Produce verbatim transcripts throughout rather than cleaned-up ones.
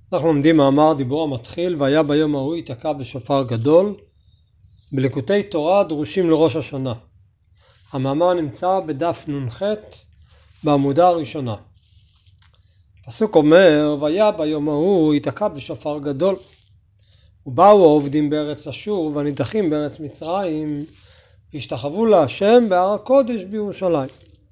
אנחנו לומדים מאמר דיבור המתחיל, והיה ביום ההוא ייתקע בשופר גדול, בליקוטי תורה דרושים לראש השנה. המאמר נמצא בדף נ"ח בעמודה הראשונה. הפסוק אומר, והיה ביום ההוא ייתקע בשופר גדול, ובאו העובדים בארץ אשור והנידחים בארץ מצרים, והשתחוו להשם בהר הקודש בירושלים.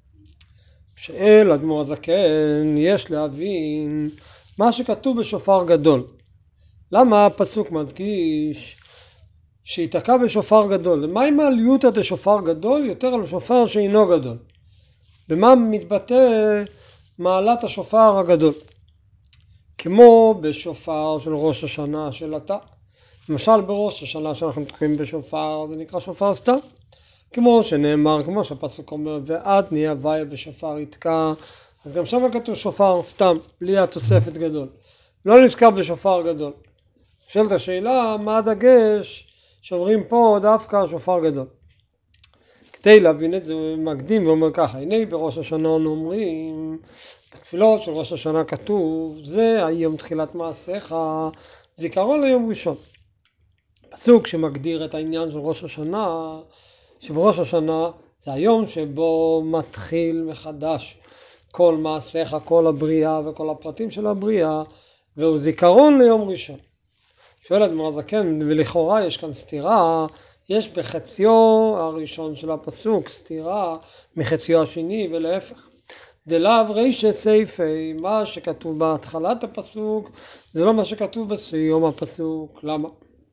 שאל אדמו"ר הזקן, יש להבין מה שכתוב בשופר גדול. למה הפסוק מדגיש שיתקע בשופר גדול? מה עם העליותא דשופר גדול יותר על שופר שאינו גדול? במה מתבטא מעלת השופר הגדול? כמו בשופר של ראש השנה של עתה. למשל בראש השנה שאנחנו תוקעים בשופר זה נקרא שופר סתם. כמו שנאמר, כמו שהפסוק אומר, ועד נהיה הוויה בשופר יתקע, אז גם שם כתוב שופר סתם, בלי התוספת גדול. לא נזכר בשופר גדול. שאלת השאלה, מה הדגש שאומרים פה דווקא שופר גדול? כדי להבין את זה מקדים ואומר ככה, הנה בראש השנה אנו אומרים, בתפילות של ראש השנה כתוב, זה היום תחילת מעשיך, זיכרון ליום ראשון. פסוק שמגדיר את העניין של ראש השנה, שבראש השנה זה היום שבו מתחיל מחדש כל מעשיך, כל הבריאה וכל הפרטים של הבריאה, והוא זיכרון ליום ראשון. שואל אדמו"ר הזקן, ולכאורה יש כאן סתירה, יש בחציו הראשון של הפסוק סתירה מחציו השני ולהפך. דלאו רישא סייפי, מה שכתוב בהתחלת הפסוק זה לא מה שכתוב בסיום הפסוק. למה?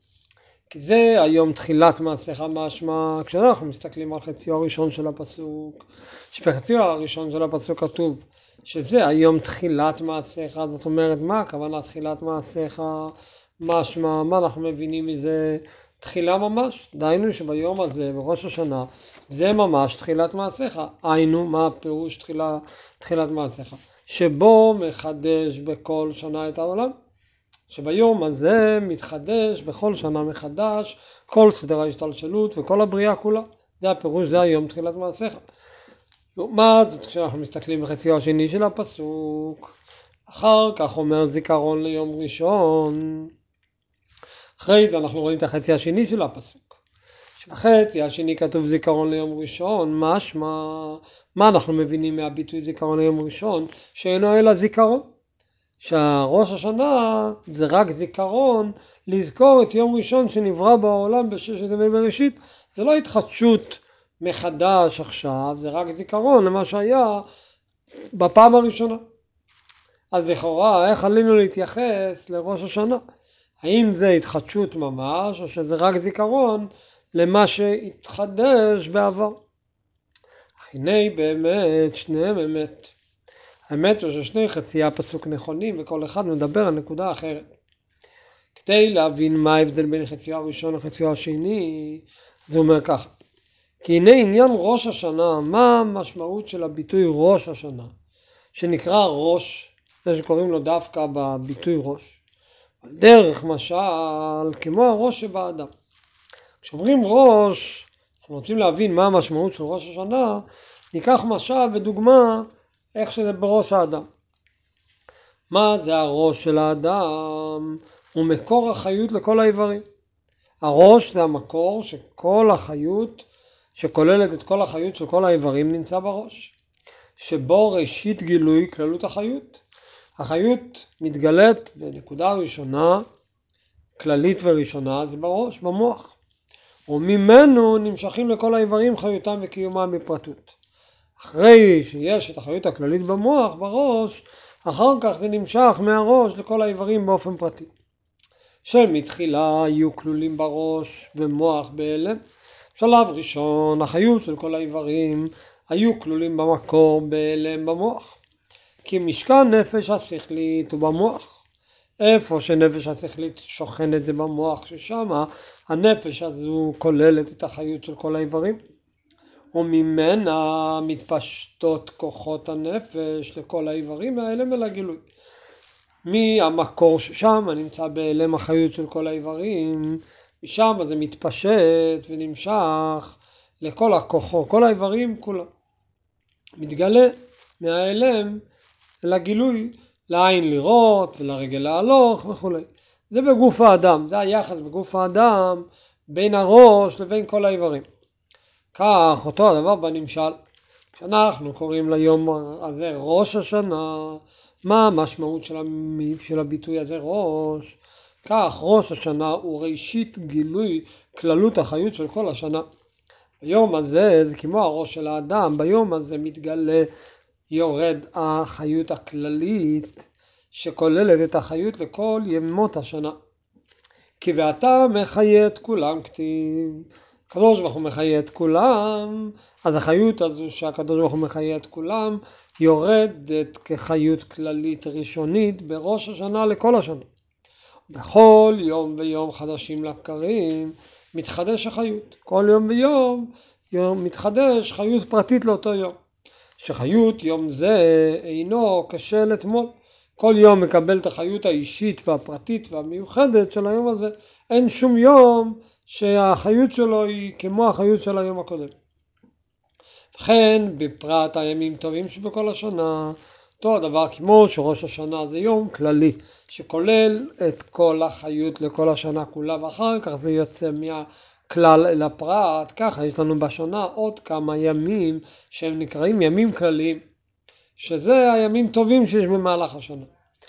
כי זה היום תחילת מעשיך, משמע כשאנחנו מסתכלים על חציו הראשון של הפסוק, שבחציו הראשון של הפסוק כתוב שזה היום תחילת מעשיך, זאת אומרת מה הכוונה תחילת מעשיך? משמע, מה אנחנו מבינים מזה? תחילה ממש, דהיינו שביום הזה בראש השנה זה ממש תחילת מעשיך. היינו, מה הפירוש תחילה, תחילת מעשיך? שבו מחדש בכל שנה את העולם, שביום הזה מתחדש בכל שנה מחדש כל סדר ההשתלשלות וכל הבריאה כולה. זה הפירוש, זה היום תחילת מעשיך. לעומת זאת כשאנחנו מסתכלים בחציו השני של הפסוק, אחר כך אומר זיכרון ליום ראשון. אחרי זה אנחנו רואים את החצי השני של הפסוק. שבחצי השני כתוב זיכרון ליום ראשון, משמע, מה אנחנו מבינים מהביטוי זיכרון ליום ראשון? שאינו אלא זיכרון. שהראש השנה זה רק זיכרון לזכור את יום ראשון שנברא בעולם בששת ימי בראשית. זה לא התחדשות מחדש עכשיו, זה רק זיכרון למה שהיה בפעם הראשונה. אז לכאורה, איך עלינו להתייחס לראש השנה? האם זה התחדשות ממש, או שזה רק זיכרון למה שהתחדש בעבר? הנה באמת, שניהם אמת. האמת הוא ששני חצי הפסוק נכונים, וכל אחד מדבר על נקודה אחרת. כדי להבין מה ההבדל בין חציו הראשון לחציו השני, זה אומר ככה. כי הנה עניין ראש השנה, מה המשמעות של הביטוי ראש השנה? שנקרא ראש, זה שקוראים לו דווקא בביטוי ראש. דרך משל, כמו הראש שבאדם. כשאומרים ראש, אנחנו רוצים להבין מה המשמעות של ראש השנה, ניקח משל ודוגמה איך שזה בראש האדם. מה זה הראש של האדם? הוא מקור החיות לכל האיברים. הראש זה המקור שכל החיות, שכוללת את כל החיות של כל האיברים, נמצא בראש. שבו ראשית גילוי כללות החיות. החיות מתגלית בנקודה ראשונה, כללית וראשונה, זה בראש, במוח. וממנו נמשכים לכל האיברים חיותם וקיומם בפרטות. אחרי שיש את החיות הכללית במוח, בראש, אחר כך זה נמשך מהראש לכל האיברים באופן פרטי. שמתחילה יהיו כלולים בראש ומוח בהלם. שלב ראשון, החיות של כל האיברים היו כלולים במקור בהלם במוח. כי משכן נפש השכלית הוא במוח. איפה שנפש השכלית שוכנת זה במוח, ששם הנפש הזו כוללת את החיות של כל האיברים. וממנה מתפשטות כוחות הנפש לכל האיברים מההלם אל הגילוי. מהמקור ששם נמצא בהלם החיות של כל האיברים, משם זה מתפשט ונמשך לכל הכוחו, כל האיברים כולם. מתגלה מההלם לגילוי לעין לראות ולרגל להלוך וכו'. זה בגוף האדם, זה היחס בגוף האדם בין הראש לבין כל האיברים. כך אותו הדבר בנמשל. כשאנחנו קוראים ליום הזה ראש השנה, מה המשמעות של, המ... של הביטוי הזה ראש? כך ראש השנה הוא ראשית גילוי כללות החיות של כל השנה. ביום הזה זה כמו הראש של האדם, ביום הזה מתגלה, יורד החיות הכללית שכוללת את החיות לכל ימות השנה. כי ואתה מחיה את כולם כתיב. הקדוש ברוך הוא מחיה את כולם, אז החיות הזו שהקדוש ברוך הוא מחיה את כולם יורדת כחיות כללית ראשונית בראש השנה לכל השנה. בכל יום ויום חדשים לבקרים מתחדש החיות. כל יום ויום יום מתחדש חיות פרטית לאותו יום. שחיות יום זה אינו כשל אתמול. כל יום מקבל את החיות האישית והפרטית והמיוחדת של היום הזה. אין שום יום שהחיות שלו היא כמו החיות של היום הקודם. לכן בפרט הימים טובים שבכל השנה, אותו הדבר כמו שראש השנה זה יום כללי שכולל את כל החיות לכל השנה כולה, ואחר כך זה יוצא מהכלל אל הפרט. ככה יש לנו בשנה עוד כמה ימים שהם נקראים ימים כלליים, שזה הימים טובים שיש במהלך השנה,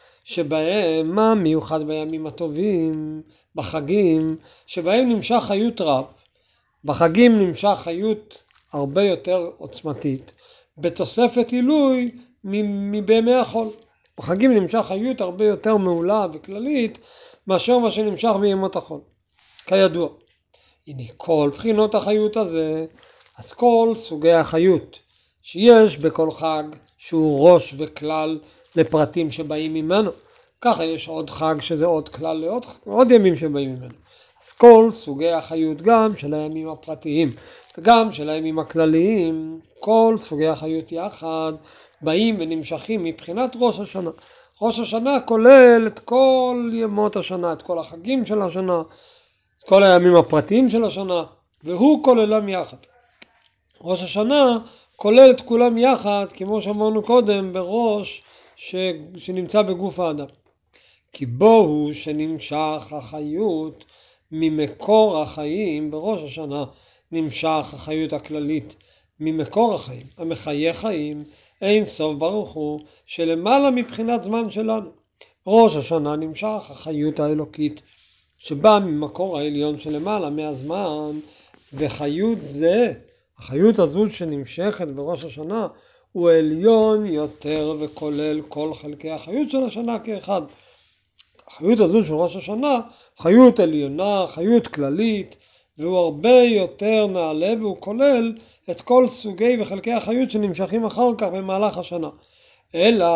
שבהם מה מיוחד בימים הטובים? בחגים, שבהם נמשך חיות רב. בחגים נמשך חיות הרבה יותר עוצמתית, בתוספת עילוי מבימי החול. בחגים נמשך חיות הרבה יותר מעולה וכללית מאשר מה שנמשך בימות החול. כידוע, הנה כל בחינות החיות הזה, אז כל סוגי החיות שיש בכל חג שהוא ראש וכלל לפרטים שבאים ממנו. ככה יש עוד חג שזה עוד כלל לעוד עוד ימים שבאים ממנו. אז כל סוגי החיות גם של הימים הפרטיים וגם של הימים הכלליים, כל סוגי החיות יחד באים ונמשכים מבחינת ראש השנה. ראש השנה כולל את כל ימות השנה, את כל החגים של השנה, את כל הימים הפרטיים של השנה, והוא כוללם יחד. ראש השנה כולל את כולם יחד, כמו שאמרנו קודם, בראש ש... שנמצא בגוף האדם. כי בו הוא שנמשך החיות ממקור החיים. בראש השנה נמשך החיות הכללית ממקור החיים, המחיה חיים, אין סוף ברוך הוא, שלמעלה מבחינת זמן שלנו. ראש השנה נמשך החיות האלוקית, שבא ממקור העליון שלמעלה מהזמן, וחיות זה, החיות הזו שנמשכת בראש השנה, הוא עליון יותר וכולל כל חלקי החיות של השנה כאחד. החיות הזו של ראש השנה, חיות עליונה, חיות כללית, והוא הרבה יותר נעלה, והוא כולל את כל סוגי וחלקי החיות שנמשכים אחר כך במהלך השנה. אלא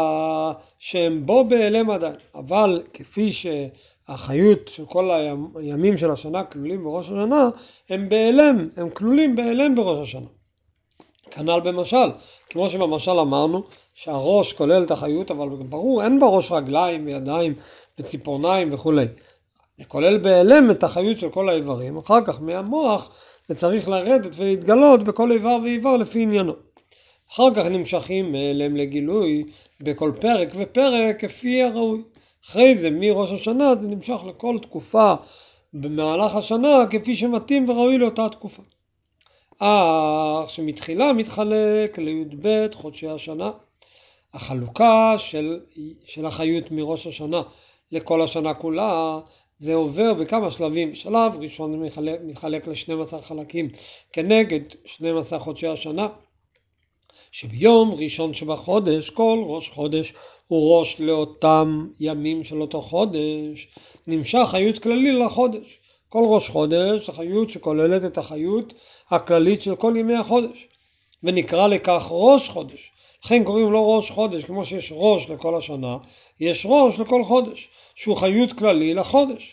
שהם בו בהיעלם עדיין. אבל כפי שהחיות של כל הימים של השנה כלולים בראש השנה, הם בהיעלם, הם כלולים בהיעלם בראש השנה. כנ"ל במשל, כמו שבמשל אמרנו שהראש כולל את החיות, אבל ברור אין בראש רגליים וידיים וציפורניים וכו'. זה כולל בהיעלם את החיות של כל האיברים, אחר כך מהמוח זה צריך לרדת ולהתגלות בכל איבר ואיבר לפי עניינו. אחר כך נמשכים מהיעלם לגילוי בכל פרק ופרק כפי הראוי. אחרי זה מראש השנה זה נמשך לכל תקופה במהלך השנה כפי שמתאים וראוי לאותה תקופה. אך שמתחילה מתחלק לי"ב חודשי השנה. החלוקה של, של החיות מראש השנה לכל השנה כולה, זה עובר בכמה שלבים. שלב ראשון זה מתחלק, מתחלק ל-שנים עשר חלקים כנגד שנים עשר חודשי השנה, שביום ראשון שבחודש, כל ראש חודש הוא ראש לאותם ימים של אותו חודש, נמשך חיות כללי לחודש. כל ראש חודש זה חיות שכוללת את החיות הכללית של כל ימי החודש, ונקרא לכך ראש חודש. לכן קוראים לו ראש חודש, כמו שיש ראש לכל השנה, יש ראש לכל חודש, שהוא חיות כללי לחודש.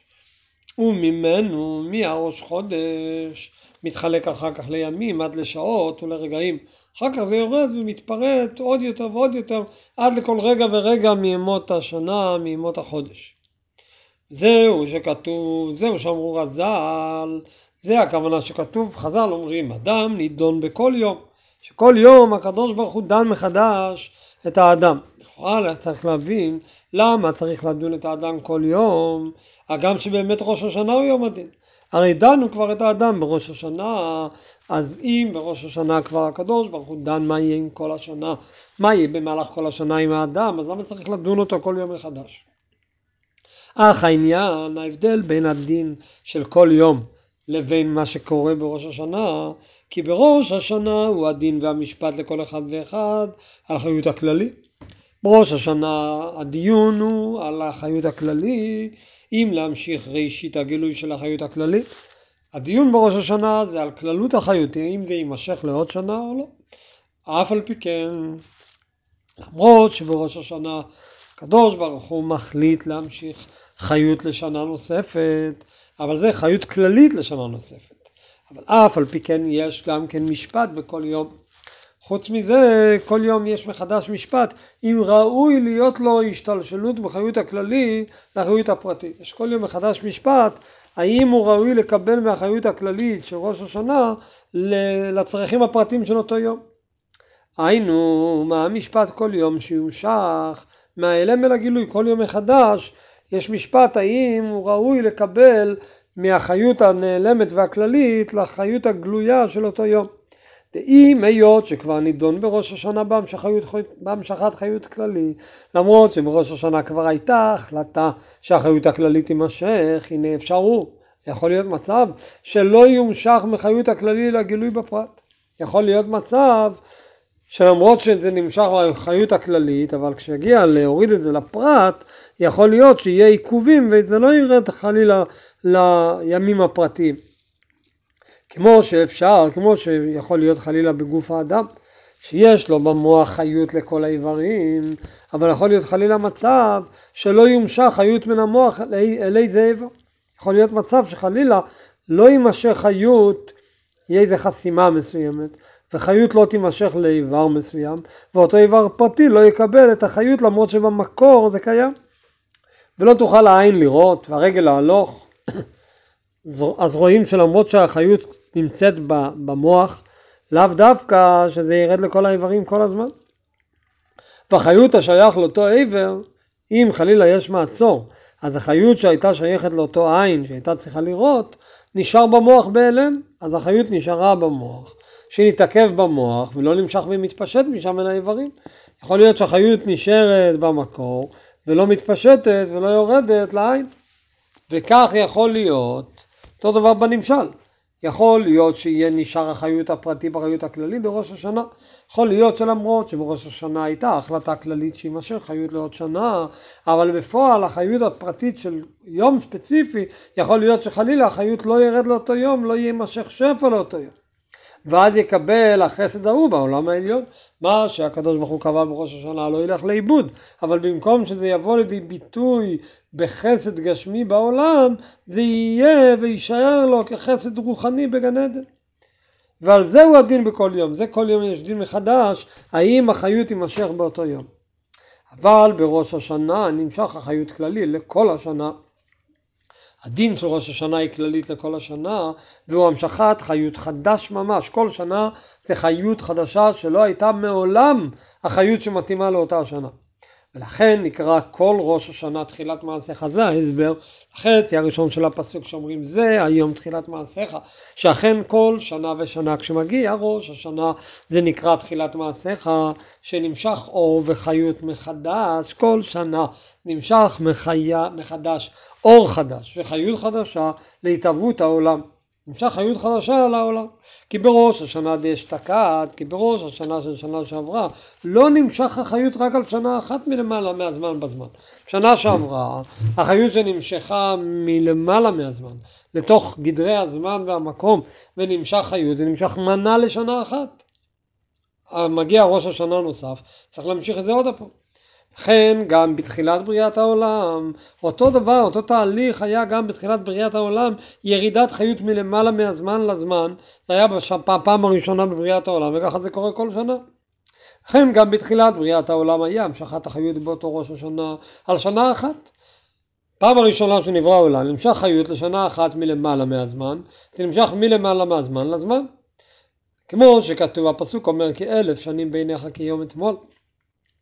וממנו, מהראש חודש, מתחלק אחר כך לימים, עד לשעות ולרגעים. אחר כך זה יורד ומתפרט עוד יותר ועוד יותר, עד לכל רגע ורגע מימות השנה, מימות החודש. זהו שכתוב, זהו שאמרו רז"ל, זה הכוונה שכתוב, חז"ל אומרים, אדם נידון בכל יום, שכל יום הקדוש ברוך הוא דן מחדש את האדם. בכלל צריך להבין למה צריך לדון את האדם כל יום? הגם שבאמת ראש השנה הוא יום הדין. הרי דנו כבר את האדם בראש השנה, אז אם בראש השנה כבר הקדוש ברוך הוא דן מה יהיה עם כל השנה, מה יהיה במהלך כל השנה עם האדם, אז למה צריך לדון אותו כל יום מחדש? אך העניין, ההבדל בין הדין של כל יום לבין מה שקורה בראש השנה, כי בראש השנה הוא הדין והמשפט לכל אחד ואחד על החיות הכללי. בראש השנה הדיון הוא על החיות הכללי, אם להמשיך ראשית הגילוי של החיות הכללי. הדיון בראש השנה זה על כללות החיות, אם זה יימשך לעוד שנה או לא. אף על פי כן, למרות שבראש השנה הקדוש ברוך הוא מחליט להמשיך חיות לשנה נוספת, אבל זה חיות כללית לשנה נוספת. אבל אף על פי כן יש גם כן משפט בכל יום. חוץ מזה, כל יום יש מחדש משפט, אם ראוי להיות לו השתלשלות בחיות הכללי לחיות הפרטית. יש כל יום מחדש משפט, האם הוא ראוי לקבל מהחיות הכללית של ראש השנה לצרכים הפרטיים של אותו יום. היינו, מה המשפט כל יום שימשך, מהאלם אל הגילוי, כל יום מחדש, יש משפט האם הוא ראוי לקבל מהחיות הנעלמת והכללית לחיות הגלויה של אותו יום. אם היות שכבר נידון בראש השנה בהמשכת חיות כללי, למרות שבראש השנה כבר הייתה החלטה שהחיות הכללית תימשך, הנה אפשרו, יכול להיות מצב שלא יומשך מחיות הכללי לגילוי בפרט. יכול להיות מצב שלמרות שזה נמשך לחיות הכללית, אבל כשהגיע להוריד את זה לפרט, יכול להיות שיהיה עיכובים וזה לא ירד חלילה לימים הפרטיים. כמו שאפשר, כמו שיכול להיות חלילה בגוף האדם, שיש לו במוח חיות לכל האיברים, אבל יכול להיות חלילה מצב שלא יומשך חיות מן המוח אלי זה איבר. יכול להיות מצב שחלילה לא יימשך חיות, יהיה איזו חסימה מסוימת, וחיות לא תימשך לאיבר מסוים, ואותו איבר פרטי לא יקבל את החיות למרות שבמקור זה קיים. ולא תוכל העין לראות והרגל להלוך, אז רואים שלמרות שהחיות נמצאת במוח, לאו דווקא שזה ירד לכל האיברים כל הזמן. והחיות השייך לאותו עבר, אם חלילה יש מעצור, אז החיות שהייתה שייכת לאותו עין שהייתה צריכה לראות, נשאר במוח בהלם, אז החיות נשארה במוח. שנתעכב במוח ולא נמשך ומתפשט משם אל האיברים. יכול להיות שהחיות נשארת במקור ולא מתפשטת ולא יורדת לעין. וכך יכול להיות, אותו דבר בנמשל. יכול להיות שיהיה נשאר החיות הפרטי בחיות הכללית בראש השנה. יכול להיות שלמרות שבראש השנה הייתה החלטה כללית שימשך חיות לעוד שנה, אבל בפועל החיות הפרטית של יום ספציפי, יכול להיות שחלילה החיות לא ירד לאותו יום, לא יימשך שפע לאותו יום. ואז יקבל החסד ההוא בעולם העליון, מה שהקדוש ברוך הוא קבע בראש השנה לא ילך לאיבוד, אבל במקום שזה יבוא לידי ביטוי בחסד גשמי בעולם, זה יהיה וישאר לו כחסד רוחני בגן עדן. ועל זהו הדין בכל יום, זה כל יום יש דין מחדש, האם החיות יימשך באותו יום. אבל בראש השנה נמשך החיות כללי לכל השנה. הדין של ראש השנה היא כללית לכל השנה, והוא המשכת חיות חדש ממש. כל שנה זה חיות חדשה שלא הייתה מעולם החיות שמתאימה לאותה השנה. ולכן נקרא כל ראש השנה תחילת מעשיך, זה ההסבר. החצי הראשון של הפסוק שאומרים זה היום תחילת מעשיך, שאכן כל שנה ושנה כשמגיע ראש השנה זה נקרא תחילת מעשיך, שנמשך אור וחיות מחדש, כל שנה נמשך מחיה, מחדש אור חדש וחיות חדשה להתהוות העולם. נמשך חיות חדשה לעולם. כי בראש השנה די אשתקד, כי בראש השנה של שנה שעברה, לא נמשך החיות רק על שנה אחת מלמעלה מהזמן בזמן. שנה שעברה, החיות שנמשכה מלמעלה מהזמן, לתוך גדרי הזמן והמקום, ונמשך חיות, זה נמשך מנה לשנה אחת. מגיע ראש השנה נוסף, צריך להמשיך את זה עוד הפעם. לכן גם בתחילת בריאת העולם, אותו דבר, אותו תהליך היה גם בתחילת בריאת העולם, ירידת חיות מלמעלה מהזמן לזמן, זה היה בפעם הראשונה בבריאת העולם, וככה זה קורה כל שנה. לכן גם בתחילת בריאת העולם היה המשכת החיות באותו ראש השנה על שנה אחת. פעם הראשונה שנברא העולם, נמשך חיות לשנה אחת מלמעלה מהזמן, זה נמשך מלמעלה מהזמן לזמן. כמו שכתוב, הפסוק אומר כאלף שנים בעיניך כיום אתמול.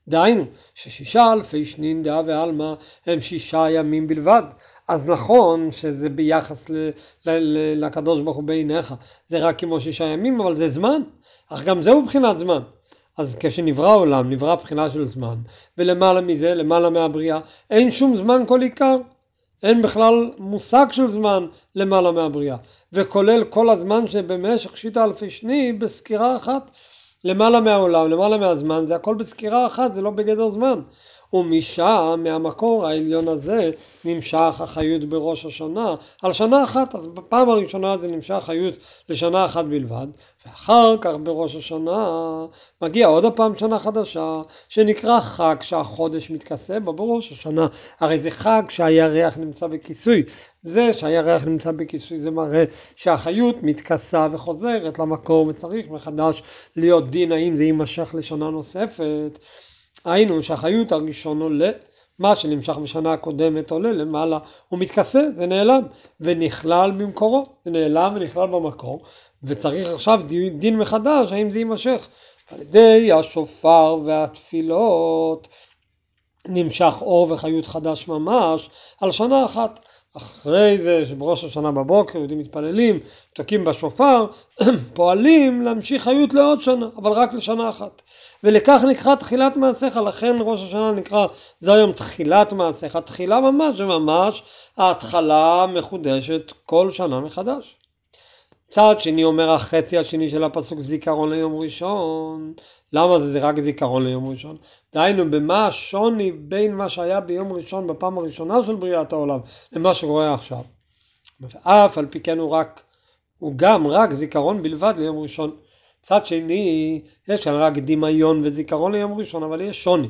דהיינו, ששישה אלפי שנין דעה ועלמא הם שישה ימים בלבד. אז נכון שזה ביחס ל- ל- ל- לקדוש ברוך הוא בעיניך, זה רק כמו שישה ימים, אבל זה זמן, אך גם זהו בחינת זמן. אז כשנברא העולם, נברא בחינה של זמן, ולמעלה מזה, למעלה מהבריאה, אין שום זמן כל עיקר, אין בכלל מושג של זמן למעלה מהבריאה, וכולל כל הזמן שבמשך שישה אלפי שני בסקירה אחת, למעלה מהעולם, למעלה מהזמן, זה הכל בסקירה אחת, זה לא בגדר זמן. ומשם, מהמקור העליון הזה, נמשך החיות בראש השנה, על שנה אחת. אז בפעם הראשונה זה נמשך חיות לשנה אחת בלבד, ואחר כך בראש השנה מגיע עוד הפעם שנה חדשה, שנקרא חג שהחודש מתכסה בה בראש השנה. הרי זה חג שהירח נמצא בכיסוי, זה שהירח נמצא בכיסוי זה מראה שהחיות מתכסה וחוזרת למקור, וצריך מחדש להיות דין האם זה יימשך לשנה נוספת. היינו שהחיות הראשון עולה, מה שנמשך בשנה הקודמת עולה למעלה, הוא מתכסה, זה נעלם, ונכלל במקורו, זה נעלם ונכלל במקור, וצריך עכשיו דין מחדש, האם זה יימשך. על ידי השופר והתפילות, נמשך אור וחיות חדש ממש, על שנה אחת. אחרי זה שבראש השנה בבוקר יהודים מתפללים, תקים בשופר, פועלים להמשיך חיות לעוד שנה, אבל רק לשנה אחת. ולכך נקרא תחילת מעשיך, לכן ראש השנה נקרא, זה היום תחילת מעשיך, תחילה ממש, זה ממש ההתחלה מחודשת כל שנה מחדש. צד שני אומר החצי השני של הפסוק זיכרון ליום ראשון. למה זה, זה רק זיכרון ליום ראשון? דהיינו, במה השוני בין מה שהיה ביום ראשון בפעם הראשונה של בריאת העולם למה שקורה עכשיו. ואף על פי כן הוא רק, הוא גם רק זיכרון בלבד ליום ראשון. צד שני, יש כאן רק דמיון וזיכרון ליום ראשון, אבל יש שוני.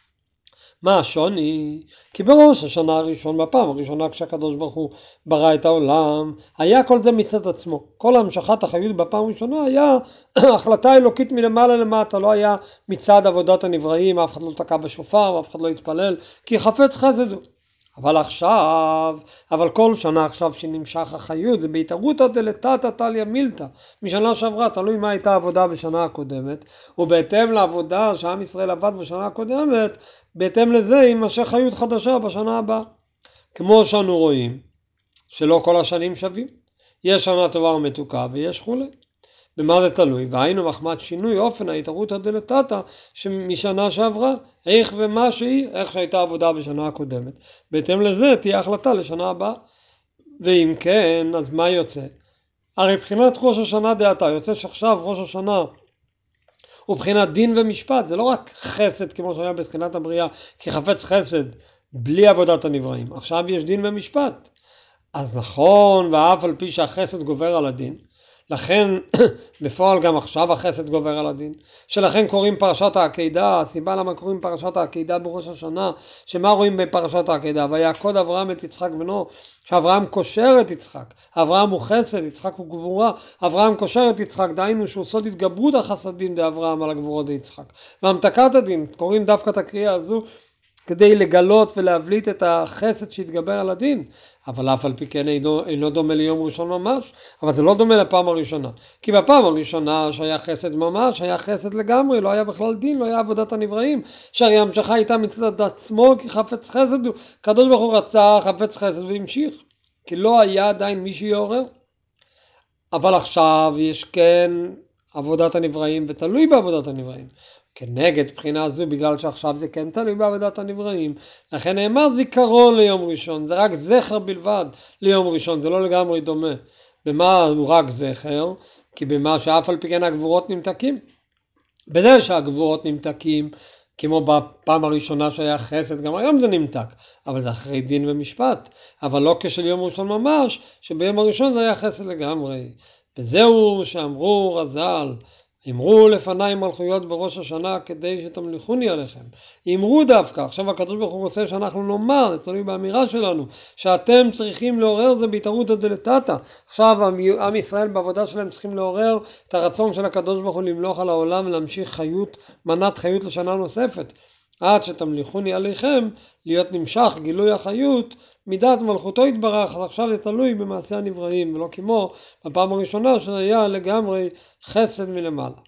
מה השוני? כי בראש השנה הראשון, בפעם הראשונה כשהקדוש ברוך הוא ברא את העולם, היה כל זה מצד עצמו. כל המשכת החיות בפעם הראשונה היה החלטה אלוקית מלמעלה למטה, לא היה מצד עבודת הנבראים, אף אחד לא תקע בשופר, אף אחד לא התפלל, כי חפץ חסד הוא. אבל עכשיו, אבל כל שנה עכשיו שנמשך החיות, זה בהתערותא דלתתא תליא מילתא, משנה שעברה, תלוי מה הייתה העבודה בשנה הקודמת, ובהתאם לעבודה שעם ישראל עבד בשנה הקודמת, בהתאם לזה יימשך חיות חדשה בשנה הבאה. כמו שאנו רואים, שלא כל השנים שווים, יש שנה טובה ומתוקה ויש חולי. במה זה תלוי? והיינו מחמת שינוי אופן ההתערותא דלתתא משנה שעברה, איך ומה שהיא, איך שהייתה עבודה בשנה הקודמת. בהתאם לזה תהיה החלטה לשנה הבאה. ואם כן, אז מה יוצא? הרי בחינת ראש השנה דעתה, יוצא שעכשיו ראש השנה הוא בחינת דין ומשפט, זה לא רק חסד כמו שהיה בבחינת הבריאה, כי חפץ חסד בלי עבודת הנבראים. עכשיו יש דין ומשפט. אז נכון, ואף על פי שהחסד גובר על הדין, לכן בפועל גם עכשיו החסד גובר על הדין, שלכן קוראים פרשת העקדה. הסיבה למה קוראים פרשת העקדה בראש השנה, שמה רואים בפרשת העקדה? ויעקוד אברהם את יצחק בנו, שאברהם קושר את יצחק, אברהם הוא חסד, יצחק הוא גבורה, אברהם קושר את יצחק, דהיינו שהוא סוד התגברות החסדים דאברהם על הגבורות דיצחק. והמתקת הדין, קוראים דווקא את הקריאה הזו כדי לגלות ולהבליט את החסד שהתגבר על הדין. אבל אף על פי כן אינו, אינו דומה ליום ראשון ממש, אבל זה לא דומה לפעם הראשונה. כי בפעם הראשונה שהיה חסד ממש, היה חסד לגמרי, לא היה בכלל דין, לא היה עבודת הנבראים, שהרי המשכה הייתה מצד עצמו, כי חפץ חסד הוא, קדוש ברוך הוא רצה חפץ חסד והמשיך, כי לא היה עדיין מי שיעורר. אבל עכשיו יש כן עבודת הנבראים ותלוי בעבודת הנבראים. כנגד בחינה זו, בגלל שעכשיו זה כן תלוי בעבודת הנבראים, לכן נאמר זיכרון ליום ראשון, זה רק זכר בלבד ליום ראשון, זה לא לגמרי דומה. במה הוא רק זכר? כי במה שאף על פי כן הגבורות נמתקים. בזה שהגבורות נמתקים, כמו בפעם הראשונה שהיה חסד, גם היום זה נמתק, אבל זה אחרי דין ומשפט, אבל לא כשל יום ראשון ממש, שביום הראשון זה היה חסד לגמרי. וזהו שאמרו רז"ל, אמרו לפניי מלכויות בראש השנה כדי שתמליכוני עליכם. אמרו דווקא, עכשיו הקדוש ברוך הוא רוצה שאנחנו נאמר, זה תלוי באמירה שלנו, שאתם צריכים לעורר זה בהתערותא דלתתא. עכשיו עם ישראל בעבודה שלהם צריכים לעורר את הרצון של הקדוש ברוך הוא למלוך על העולם ולהמשיך חיות, מנת חיות לשנה נוספת. עד שתמליכוני עליכם, להיות נמשך גילוי החיות, מידת מלכותו יתברך. אז עכשיו זה תלוי במעשה הנבראים, ולא כמו בפעם הראשונה שהיה לגמרי חסד מלמעלה.